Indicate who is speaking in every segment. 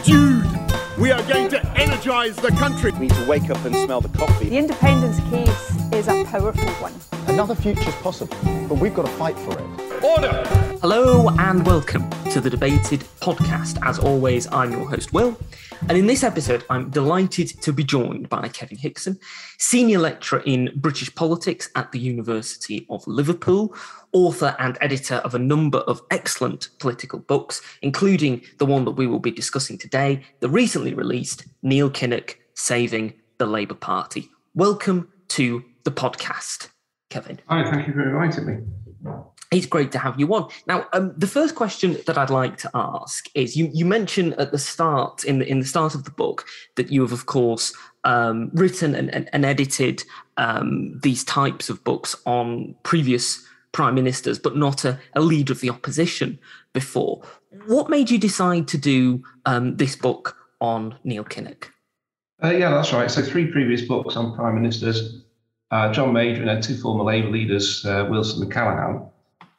Speaker 1: Jude. We are going to energise the country.
Speaker 2: We need to wake up and smell the coffee.
Speaker 3: The independence case is a powerful one.
Speaker 4: Another future's possible, but we've got to fight for it.
Speaker 1: Order!
Speaker 5: Hello and welcome to the Debated podcast. As always, I'm your host, Will. And in this episode, I'm delighted to be joined by Kevin Hickson, Senior Lecturer in British Politics at the University of Liverpool, author and editor of a number of excellent political books, including the one that we will be discussing today, the recently released Neil Kinnock, Saving the Labour Party. Welcome to the podcast, Kevin.
Speaker 6: Hi, thank you for inviting me.
Speaker 5: It's great to have you on. Now, the first question that I'd like to ask is, you mentioned at the start, in the start of the book, that you have, of course, written and edited these types of books on previous prime ministers, but not a leader of the opposition before. What made you decide to do this book on Neil Kinnock?
Speaker 6: Yeah, that's right. So 3 previous books on prime ministers, John Major and 2 former Labour leaders, Wilson and Callaghan.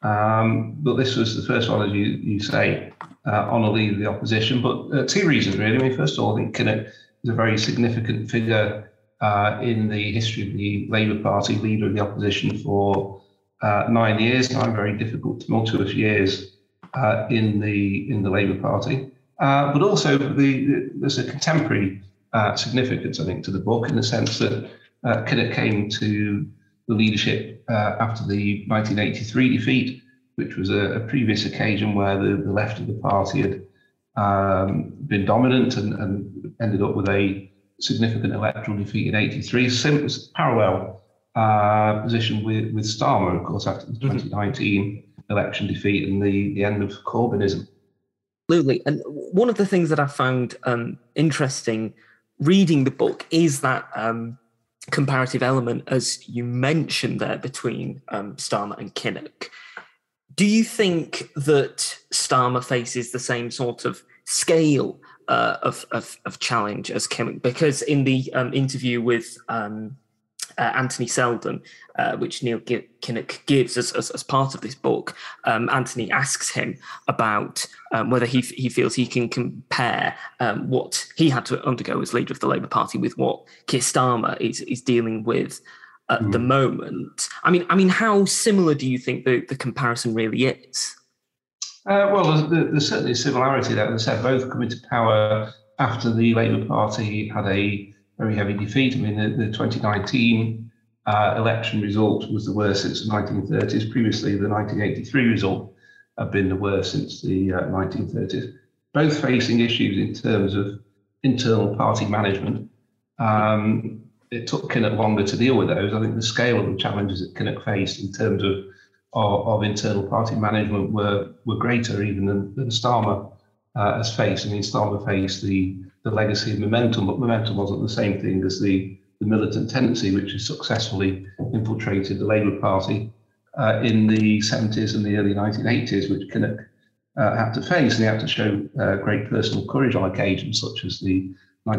Speaker 6: But this was the first one, as you say, on a leader of the opposition. But 2 reasons, really. I mean, first of all, I think Kinnock is a very significant figure in the history of the Labour Party, leader of the opposition for 9 years, 9 very difficult, tumultuous years in the Labour Party. But also, there's a contemporary significance, I think, to the book in the sense that Kinnock came to the leadership after the 1983 defeat, which was a previous occasion where the left of the party had been dominant and ended up with a significant electoral defeat in 83. So it was a parallel position with Starmer, of course, after the 2019 election defeat and the end of Corbynism.
Speaker 5: Absolutely. And one of the things that I found interesting reading the book is that comparative element, as you mentioned there, between Starmer and Kinnock. Do you think that Starmer faces the same sort of scale of challenge as Kinnock? Because in the interview with Anthony Seldon, which Neil Kinnock gives as part of this book, Anthony asks him about whether he feels he can compare what he had to undergo as leader of the Labour Party with what Keir Starmer is dealing with at the moment. I mean, how similar do you think the comparison really is?
Speaker 6: Well, there's certainly a similarity there. As I said, both come into power after the Labour Party had a very heavy defeat. I mean, the 2019 election result was the worst since the 1930s. Previously, the 1983 result had been the worst since the 1930s. Both facing issues in terms of internal party management. It took Kinnock longer to deal with those. I think the scale of the challenges that Kinnock faced in terms of internal party management were greater even than Starmer has faced. I mean, Starmer faced the legacy of Momentum, but Momentum wasn't the same thing as the militant tendency, which has successfully infiltrated the Labour Party in the 70s and the early 1980s, which Kinnock had to face, and he had to show great personal courage on occasions, such as the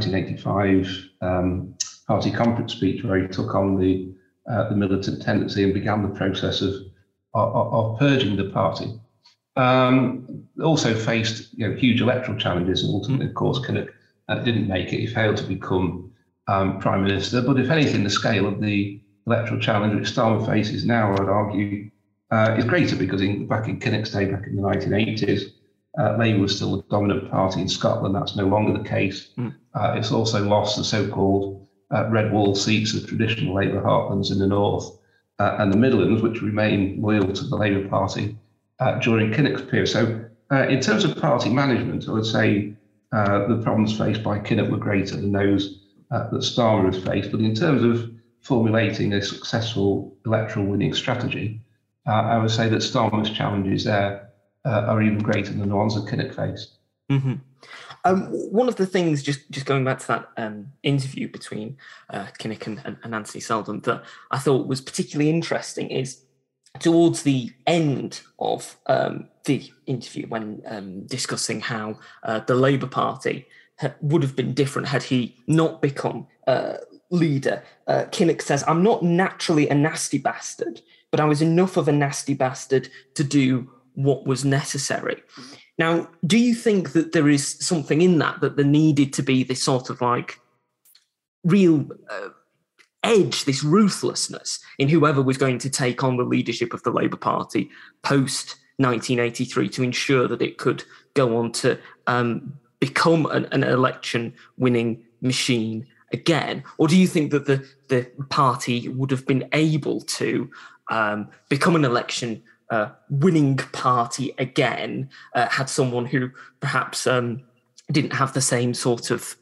Speaker 6: 1985 party conference speech, where he took on the militant tendency and began the process of purging the party. Also faced huge electoral challenges, and ultimately, of course, Kinnock didn't make it. He failed to become prime minister. But if anything, the scale of the electoral challenge which Starmer faces now, I'd argue, is greater, because back in Kinnock's day, back in the 1980s, Labour was still the dominant party in Scotland. That's no longer the case. It's also lost the so-called red wall seats of traditional Labour heartlands in the north and the Midlands, which remain loyal to the Labour Party during Kinnock's period. So in terms of party management, I would say the problems faced by Kinnock were greater than those that Starmer has faced. But in terms of formulating a successful electoral winning strategy, I would say that Starmer's challenges there are even greater than the ones that Kinnock faced.
Speaker 5: Mm-hmm. One of the things, just going back to that interview between Kinnock and Anthony Seldon, that I thought was particularly interesting is towards the end of the interview, when discussing how the Labour Party would have been different had he not become leader, Kinnock says, "I'm not naturally a nasty bastard, but I was enough of a nasty bastard to do what was necessary. Now, do you think that there is something in that there needed to be this sort of like real edge, this ruthlessness in whoever was going to take on the leadership of the Labour Party post 1983 to ensure that it could go on to become an election winning machine again? Or do you think that the party would have been able to become an election winning party again had someone who perhaps didn't have the same sort of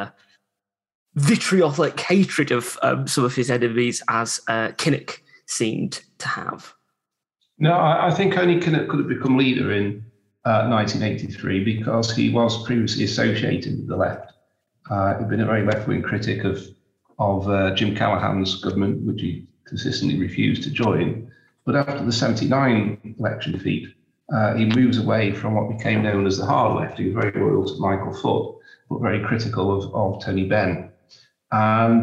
Speaker 5: vitriolic hatred of some of his enemies as Kinnock seemed to have?
Speaker 6: No, I think only Kinnock could have become leader in 1983 because he was previously associated with the left. He'd been a very left-wing critic of Jim Callaghan's government, which he consistently refused to join. But after the 79 election defeat, he moves away from what became known as the hard left. He was very loyal to Michael Foot, but very critical of Tony Benn. And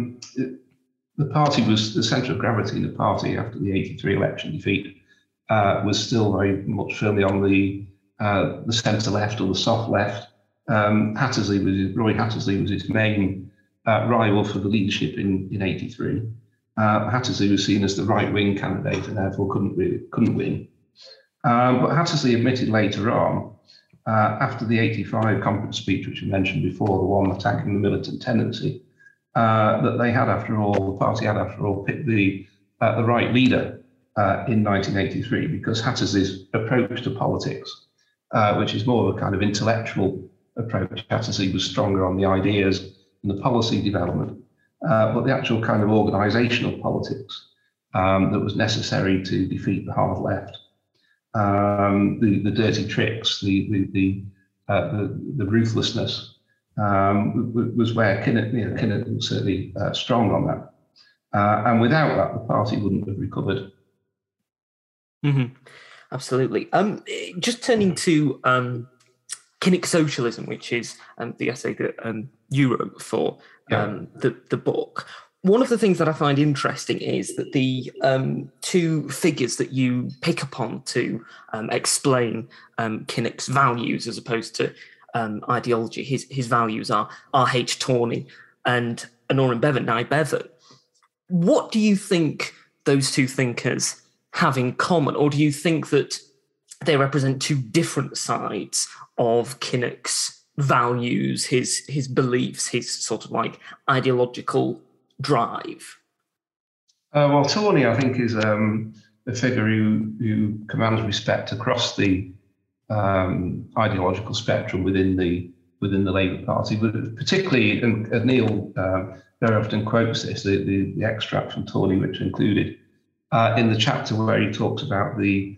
Speaker 6: the party was the centre of gravity in the party after the 83 election defeat was still very much firmly on the centre left or the soft left. Roy Hattersley was his main rival for the leadership in 83. Hattersley was seen as the right-wing candidate and therefore couldn't win. But Hattersley admitted later on, after the 85 conference speech, which I mentioned before, the one attacking the militant tendency, that the party had after all picked the right leader in 1983 because Hattersley's approach to politics, which is more of a kind of intellectual approach. Hattersley was stronger on the ideas and the policy development, but the actual kind of organisational politics that was necessary to defeat the hard left, the dirty tricks, the ruthlessness, was where Kinnock was certainly strong on that. And without that, the party wouldn't have recovered.
Speaker 5: Mm-hmm. Absolutely. Just turning to Kinnock Socialism, which is the essay that you wrote for the book. One of the things that I find interesting is that the two figures that you pick upon to explain Kinnock's values as opposed to ideology, his values are R.H. Tawney and Aneurin Bevan. Now, Bevan, what do you think those two thinkers have in common? Or do you think that they represent two different sides of Kinnock's values, his beliefs, his sort of like ideological drive?
Speaker 6: Well, Tawney, I think, is a figure who commands respect across the ideological spectrum within the Labour Party, but particularly, and Neil very often quotes this, the extract from Tawney, which included in the chapter where he talks about the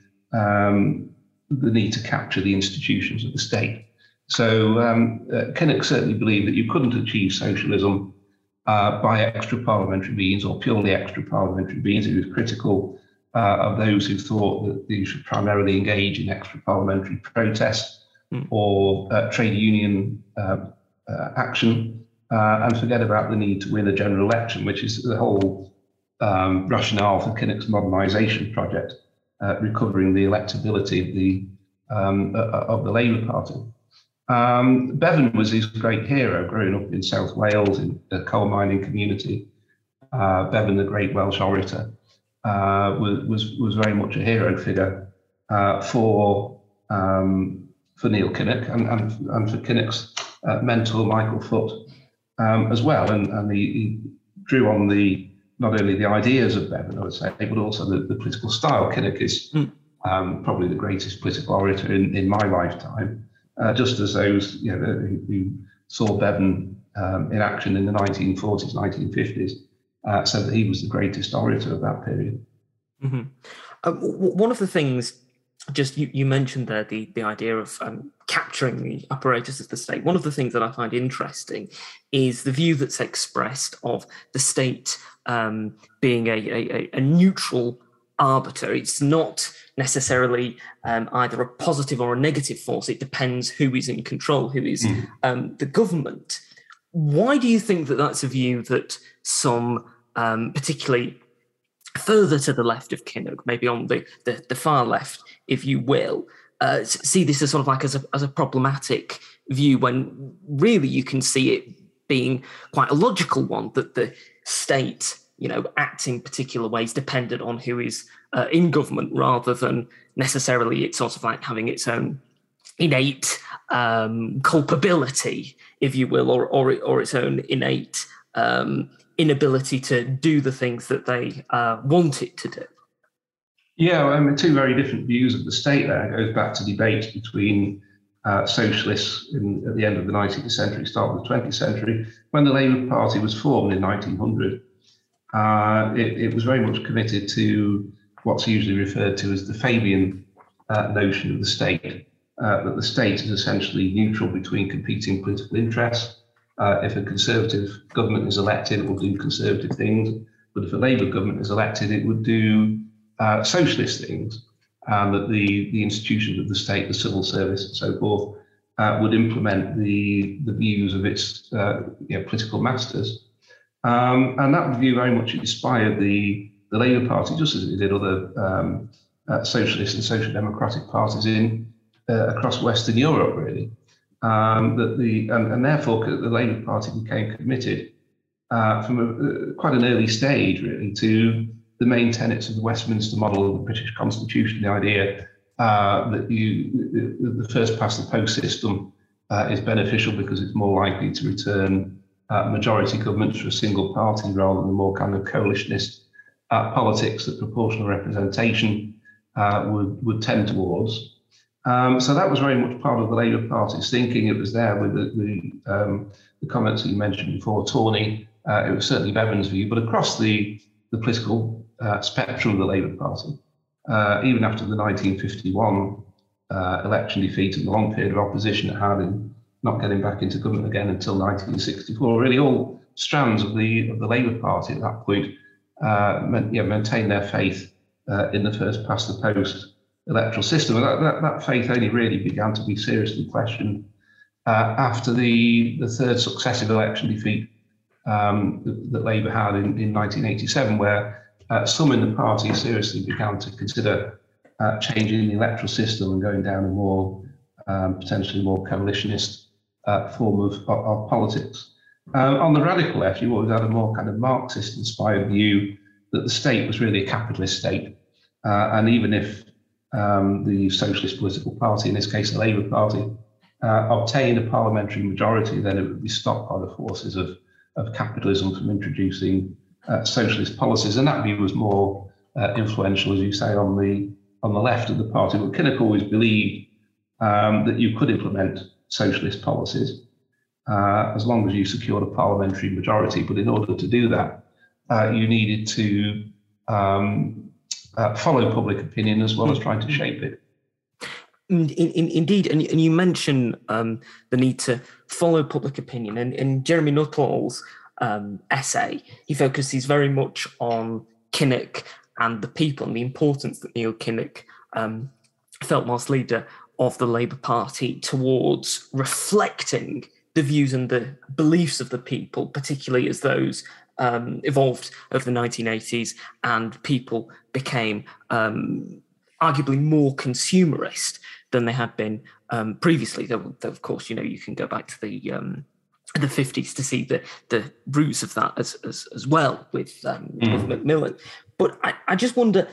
Speaker 6: need to capture the institutions of the state. So Kinnock certainly believed that you couldn't achieve socialism by extra parliamentary means or purely extra parliamentary means. He was critical of those who thought that you should primarily engage in extra parliamentary protest or trade union action and forget about the need to win a general election, which is the whole rationale for Kinnock's modernisation project, recovering the electability of the Labour Party. Bevan was his great hero, growing up in South Wales in a coal mining community. Bevan, the great Welsh orator, was very much a hero figure for Neil Kinnock and for Kinnock's mentor Michael Foot as well, and he drew on not only the ideas of Bevan, I would say, but also the political style. Kinnock is probably the greatest political orator in my lifetime. Just as those who saw Bevan in action in the 1940s, 1950s, said that he was the greatest orator of that period.
Speaker 5: Mm-hmm. One of the things, just you mentioned there, the idea of capturing the apparatus of the state. One of the things that I find interesting is the view that's expressed of the state being a neutral arbiter. It's not necessarily either a positive or a negative force. It depends who is in control, who is the government. Why do you think that that's a view that some particularly further to the left of Kinnock, maybe on the far left, if you will, see this as sort of like as a problematic view, when really you can see it being quite a logical one, that the state, act in particular ways dependent on who is in government, rather than necessarily it's sort of like having its own innate culpability, if you will, or its own innate inability to do the things that they want it to do.
Speaker 6: Yeah, I mean, two very different views of the state there. It goes back to debates between socialists at the end of the 19th century, start of the 20th century. When the Labour Party was formed in 1900, it was very much committed to what's usually referred to as the Fabian notion of the state, that the state is essentially neutral between competing political interests. If a Conservative government is elected, it will do Conservative things, but if a Labour government is elected, it would do socialist things, and that the institutions of the state, the civil service and so forth, would implement the views of its political masters. And that view very much inspired the Labour Party, just as it did other socialist and social democratic parties across Western Europe, really. And therefore the Labour Party became committed from quite an early stage, really, to the main tenets of the Westminster model of the British Constitution, the idea that the first past the post system is beneficial because it's more likely to return majority governments for a single party rather than the more kind of coalitionist politics that proportional representation would tend towards. So that was very much part of the Labour Party's thinking. It was there with the comments that you mentioned before, Tawney. It was certainly Bevan's view, but across the political spectrum of the Labour Party, even after the 1951 election defeat and the long period of opposition it had in not getting back into government again until 1964, really all strands of the Labour Party at that point maintained their faith in the first past the post electoral system. That faith only really began to be seriously questioned after the third successive election defeat that Labour had in 1987, where some in the party seriously began to consider changing the electoral system and going down a more potentially more coalitionist form of politics. On the radical left, you always had a more kind of Marxist-inspired view that the state was really a capitalist state, and even if the Socialist Political Party, in this case the Labour Party, obtained a parliamentary majority, then it would be stopped by the forces of capitalism from introducing socialist policies. And that view was more influential, as you say, on the left of the party. But Kinnock always believed that you could implement socialist policies as long as you secured a parliamentary majority. But in order to do that, you needed to follow public opinion as well as trying to shape it.
Speaker 5: Indeed, and you mention the need to follow public opinion. And in Jeremy Nuttall's essay, he focuses very much on Kinnock and the people and the importance that Neil Kinnock felt whilst leader of the Labour Party towards reflecting the views and the beliefs of the people, particularly as those evolved over the 1980s and people became arguably more consumerist than they had been previously. Though, of course, you can go back to the 50s to see the roots of that as well with Macmillan. But I just wonder,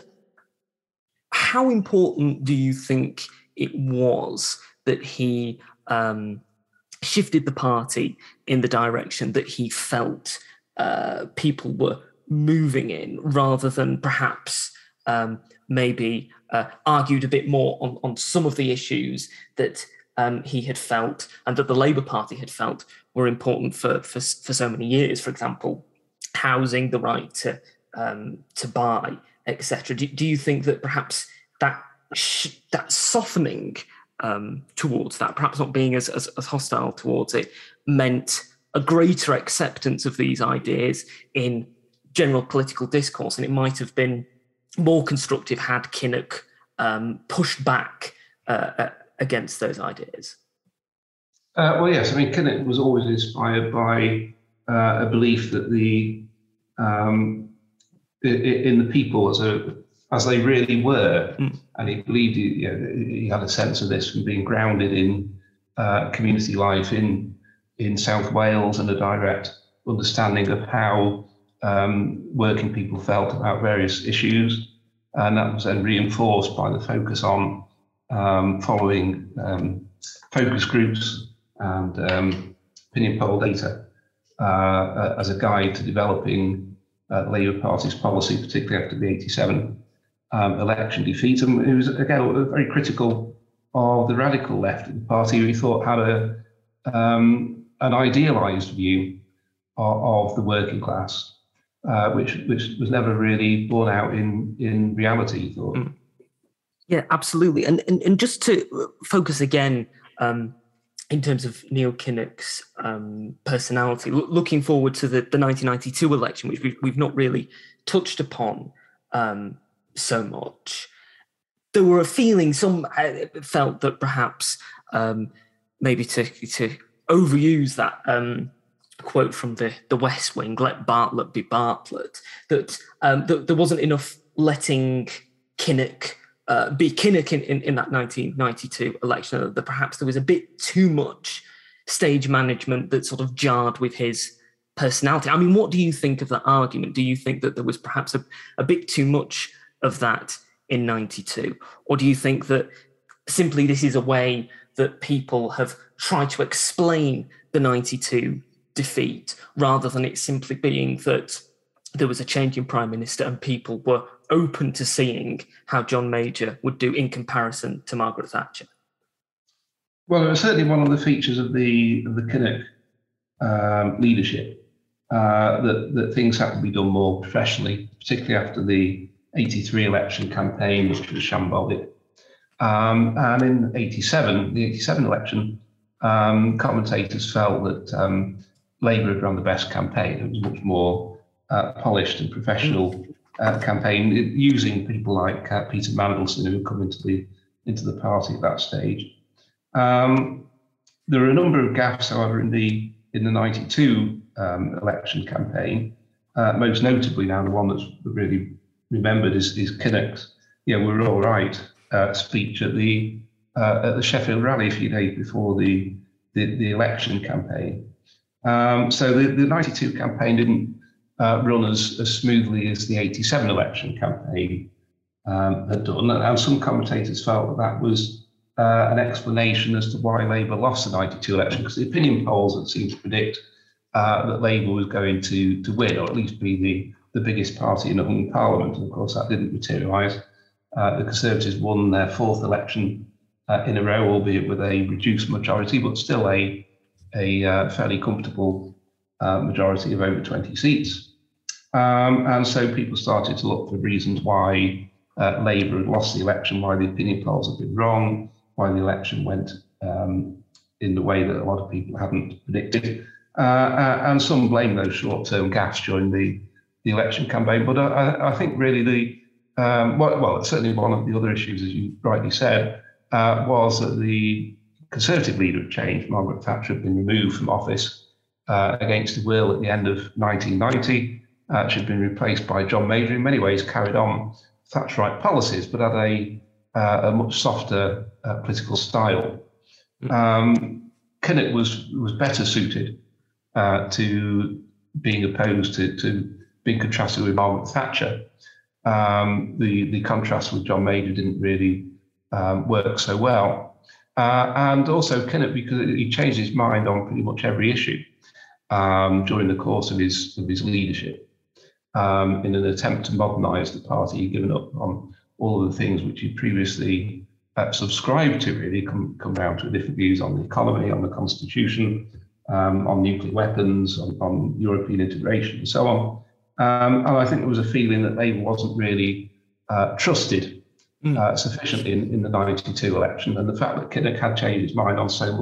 Speaker 5: how important do you think it was that he shifted the party in the direction that he felt people were moving in, rather than perhaps maybe argued a bit more on some of the issues that he had felt and that the Labour Party had felt were important for so many years? For example, housing, the right to buy, etc. Do you think that perhaps that softening towards that, perhaps not being as hostile towards it, meant a greater acceptance of these ideas in general political discourse, and it might have been more constructive had Kinnock pushed back against those ideas?
Speaker 6: Well, yes. I mean, Kinnock was always inspired by a belief that the in the people as they really were, and he believed he had a sense of this from being grounded in community life in South Wales and a direct understanding of how working people felt about various issues, and that was then reinforced by the focus on following focus groups and opinion poll data as a guide to developing the Labour Party's policy, particularly after the 87 election defeat. And it was, again, very critical of the radical left of the party, who he thought had an idealised view of the working class, which was never really borne out in reality, he thought.
Speaker 5: Yeah, absolutely. And just to focus again in terms of Neil Kinnock's personality, looking forward to the 1992 election, which we've not really touched upon so much, there were a feeling, some felt that perhaps maybe to overuse that quote from the West Wing, let Bartlett be Bartlett, that there wasn't enough letting Kinnock be Kinnock in that 1992 election, that perhaps there was a bit too much stage management that sort of jarred with his personality. I mean, what do you think of that argument? Do you think that there was perhaps a bit too much of that in 92? Or do you think that simply this is a way that people have tried to explain the 92 defeat, rather than it simply being that there was a change in Prime Minister and people were open to seeing how John Major would do in comparison to Margaret Thatcher?
Speaker 6: Well, it was certainly one of the features of the Kinnock leadership, that things had to be done more professionally, particularly after the 83 election campaign, which was shambolic. And in the 87 election, commentators felt that Labour had run the best campaign. It was much more polished and professional campaign, using people like Peter Mandelson, who had come into the party at that stage. There are a number of gaffes, however, in the 92 election campaign. Most notably, now the one that's really remembered is Kinnock's "We're all right" speech at the Sheffield rally a few days before the election campaign. So the 92 campaign didn't run as smoothly as the 87 election campaign had done, and some commentators felt that was an explanation as to why Labour lost the 92 election, because the opinion polls had seemed to predict that Labour was going to win, or at least be the biggest party in a hung parliament. And of course, that didn't materialise. The Conservatives won their fourth election in a row, albeit with a reduced majority, but still a fairly comfortable majority of over 20 seats. And so people started to look for reasons why Labour had lost the election, why the opinion polls had been wrong, why the election went in the way that a lot of people hadn't predicted. And some blame those short-term gaffes during the election campaign. But I think really certainly one of the other issues, as you rightly said, was that the Conservative leader had changed. Margaret Thatcher had been removed from office against her will at the end of 1990. She had been replaced by John Major, who in many ways carried on Thatcherite policies, but had a much softer political style. Kinnock was better suited to being opposed to being contrasted with Margaret Thatcher. The contrast with John Major didn't really work so well. And also Kinnock, because he changed his mind on pretty much every issue during the course of his leadership. In an attempt to modernise the party, he'd given up on all of the things which he previously subscribed to, really, come down to different views on the economy, on the constitution, on nuclear weapons, on European integration, and so on. And I think there was a feeling that Labour wasn't really trusted sufficiently in the 92 election, and the fact that Kinnock had changed his mind on so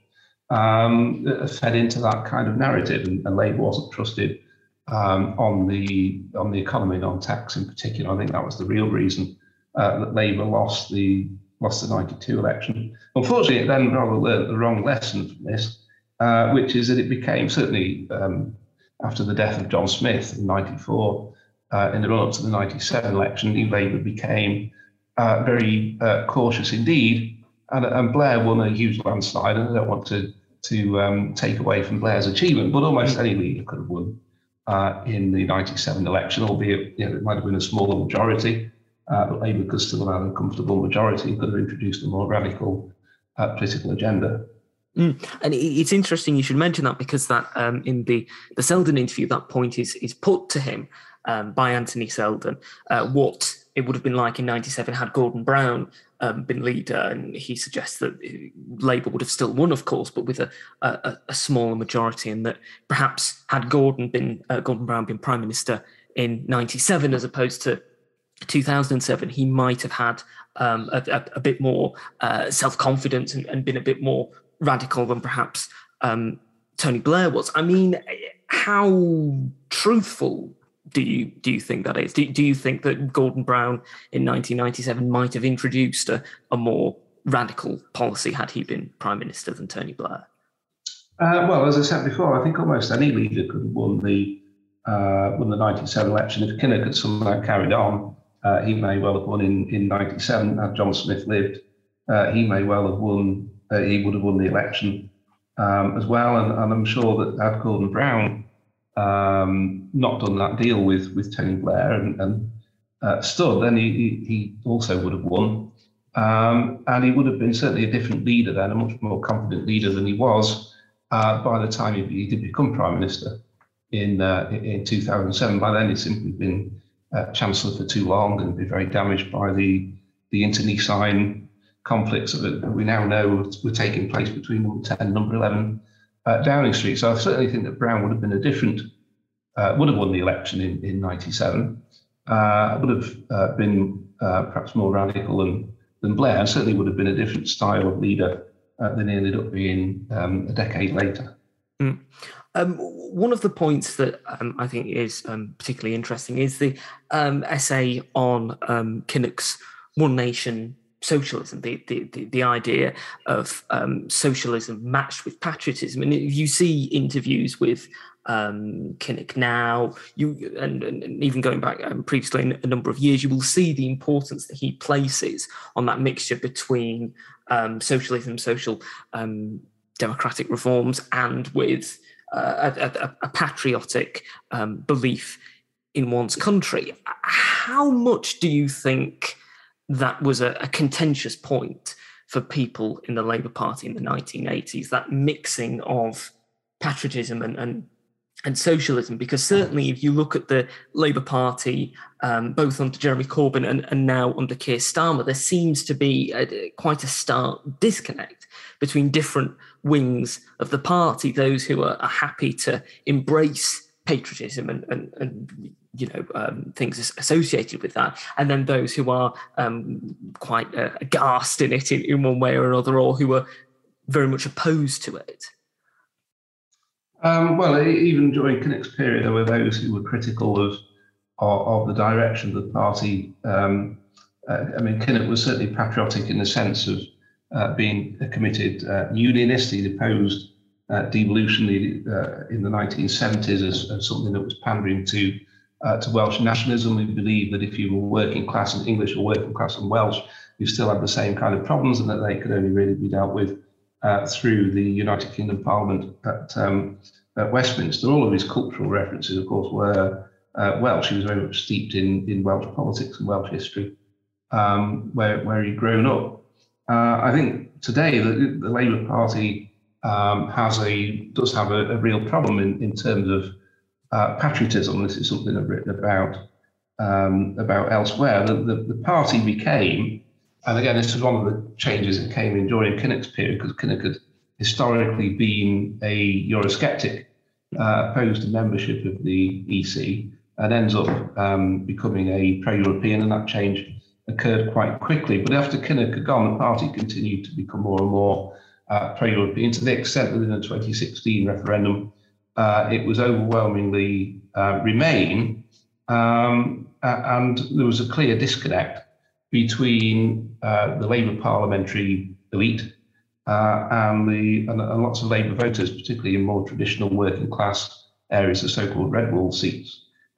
Speaker 6: much fed into that kind of narrative, and Labour wasn't trusted on the economy and on tax in particular. I think that was the real reason that Labour lost the 92 election. Unfortunately, it then rather learned the wrong lesson from this, which is that it became, certainly after the death of John Smith in 94, in the run-up to the 97 election, New Labour became very cautious indeed, and Blair won a huge landslide. And I don't want to take away from Blair's achievement, but almost any leader could have won in the 97 election, albeit it might have been a smaller majority, but Labour could still have had a comfortable majority and could have introduced a more radical political agenda.
Speaker 5: And it's interesting you should mention that, because that in the Selden interview, that point is put to him by Anthony Selden, what it would have been like in 97 had Gordon Brown been leader, and he suggests that Labour would have still won, of course, but with a smaller majority, and that perhaps had Gordon Brown been Prime Minister in 97 as opposed to 2007, he might have had a bit more self-confidence and been a bit more radical than perhaps Tony Blair was. I mean, how truthful do you think that is? Do you think that Gordon Brown in 1997 might have introduced a more radical policy had he been Prime Minister than Tony Blair?
Speaker 6: Well, as I said before, I think almost any leader could have won the 97 election. If Kinnock had somehow carried on, he may well have won in 97. Had John Smith lived, he may well have won. He would have won the election as well. And I'm sure that had Gordon Brown not done that deal with Tony Blair and stood, then he also would have won. And he would have been certainly a different leader then, a much more confident leader than he was by the time he did become Prime Minister in 2007. By then, he'd simply been Chancellor for too long and been very damaged by the internecine conflicts that we now know were taking place between number 10 and number 11 Downing Street. So I certainly think that Brown would have been would have won the election in 97, would have been perhaps more radical than Blair, and certainly would have been a different style of leader than he ended up being a decade later.
Speaker 5: One of the points that I think is particularly interesting is the essay on Kinnock's One Nation socialism, the idea of socialism matched with patriotism. And if you see interviews with Kinnock now, and even going back previously in a number of years, you will see the importance that he places on that mixture between socialism, social democratic reforms, and with a patriotic belief in one's country. How much do you think that was a contentious point for people in the Labour Party in the 1980s, that mixing of patriotism and socialism? Because certainly if you look at the Labour Party, both under Jeremy Corbyn and now under Keir Starmer, there seems to be quite a stark disconnect between different wings of the party, those who are happy to embrace patriotism and things associated with that, and then those who are quite aghast in it in one way or another, or who are very much opposed to it.
Speaker 6: Well, even during Kinnock's period, there were those who were critical of the direction of the party. Kinnock was certainly patriotic in the sense of being a committed unionist. He opposed devolution in the 1970s as something that was pandering to Welsh nationalism. We believed that if you were working class and English or working class and Welsh, you still had the same kind of problems, and that they could only really be dealt with through the United Kingdom Parliament at Westminster. All of his cultural references, of course, were Welsh. He was very much steeped in Welsh politics and Welsh history, where he'd grown up. I think today the Labour Party does have a real problem in terms of patriotism. This is something I've written about elsewhere. The party became, and again, this is one of the changes that came in during Kinnock's period, because Kinnock had historically been a Eurosceptic, opposed to membership of the EC, and ends up becoming a pro-European, and that change occurred quite quickly. But after Kinnock had gone, the party continued to become more and more pro-European, to the extent that in the 2016 referendum, it was overwhelmingly Remain, and there was a clear disconnect between the Labour parliamentary elite and lots of Labour voters, particularly in more traditional working class areas, the so-called red wall seats.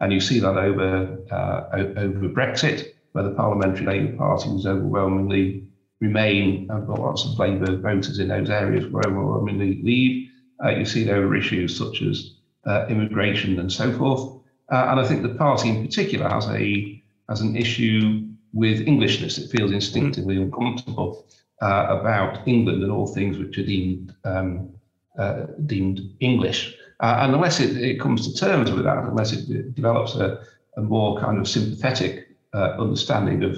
Speaker 6: And you see that over Brexit, where the Parliamentary Labour Party was overwhelmingly Remain, and lots of Labour voters in those areas were overwhelmingly Leave. You see it over issues such as immigration and so forth. And I think the party in particular has an issue with Englishness. It feels instinctively uncomfortable about England and all things which are deemed English. And unless it comes to terms with that, unless it develops a more kind of sympathetic understanding of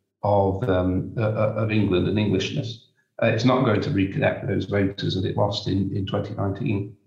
Speaker 6: England and Englishness, it's not going to reconnect those voters that it lost in 2019.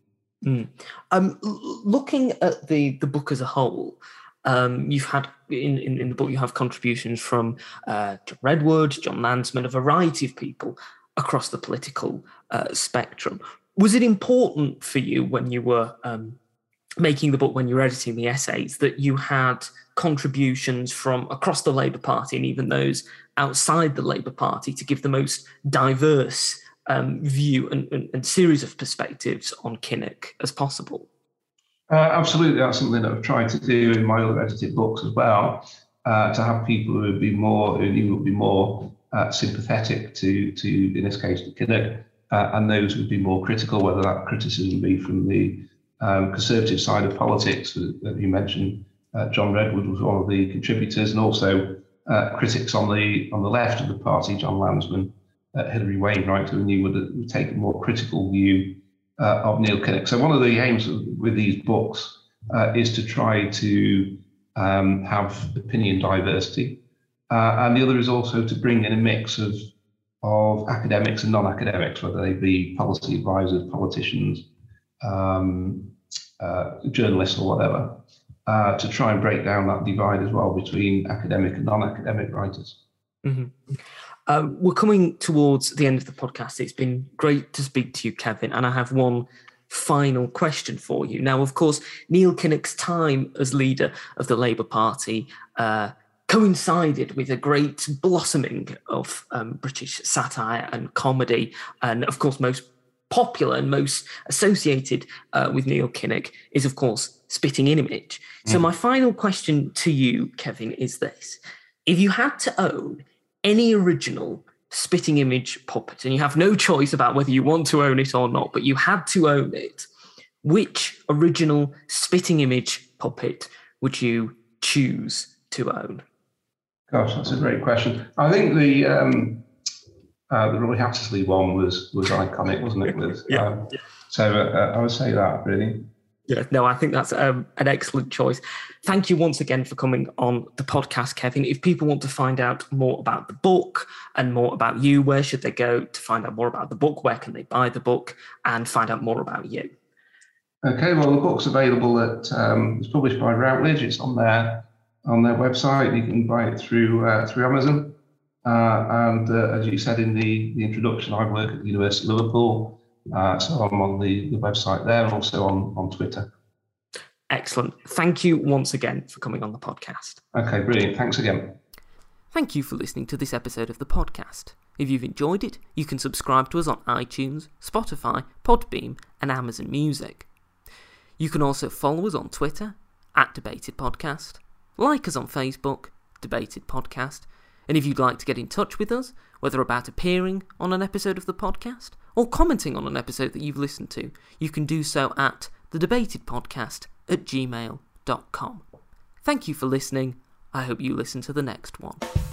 Speaker 5: Looking at the book as a whole, you've had in the book, you have contributions from John Redwood, John Landsman, a variety of people across the political spectrum. Was it important for you when you were making the book, when you were editing the essays, that you had contributions from across the Labour Party and even those outside the Labour Party to give the most diverse view and series of perspectives on Kinnock as possible?
Speaker 6: Absolutely, that's something that I've tried to do in my other edited books as well, to have people who would be more sympathetic to, in this case, to Kinnock, and those who would be more critical, whether that criticism be from the Conservative side of politics, that you mentioned. John Redwood was one of the contributors, and also critics on the left of the party, John Landsman, Hilary Wainwright, who knew would take a more critical view of Neil Kinnock. So one of the aims with these books is to try to have opinion diversity, and the other is also to bring in a mix of academics and non-academics, whether they be policy advisors, politicians, journalists, or whatever, to try and break down that divide as well between academic and non-academic writers.
Speaker 5: Mm-hmm. We're coming towards the end of the podcast. It's been great to speak to you, Kevin, and I have one final question for you. Now, of course, Neil Kinnock's time as leader of the Labour Party coincided with a great blossoming of British satire and comedy, and of course, most popular and most associated with Neil Kinnock is, of course, Spitting Image. So my final question to you, Kevin, is this. If you had to own any original Spitting Image puppet, and you have no choice about whether you want to own it or not, but you had to own it, which original Spitting Image puppet would you choose to own?
Speaker 6: Gosh, that's a great question. I think the Roy Hattersley one was iconic, wasn't it? So I would say that, really.
Speaker 5: Yeah, no, I think that's an excellent choice. Thank you once again for coming on the podcast, Kevin. If people want to find out more about the book and more about you, where should they go to find out more about the book? Where can they buy the book and find out more about you?
Speaker 6: Okay, well, the book's available it's published by Routledge. It's on their website. You can buy it through Amazon. And as you said in the introduction, I work at the University of Liverpool. So I'm on the website there, and also on Twitter.
Speaker 5: Excellent. Thank you once again for coming on the podcast.
Speaker 6: Okay, brilliant. Thanks again.
Speaker 5: Thank you for listening to this episode of the podcast. If you've enjoyed it, you can subscribe to us on iTunes, Spotify, Podbeam, and Amazon Music. You can also follow us on Twitter, @DebatedPodcast, like us on Facebook, Debated Podcast, and if you'd like to get in touch with us, whether about appearing on an episode of the podcast or commenting on an episode that you've listened to, you can do so at thedebatedpodcast@gmail.com. Thank you for listening. I hope you listen to the next one.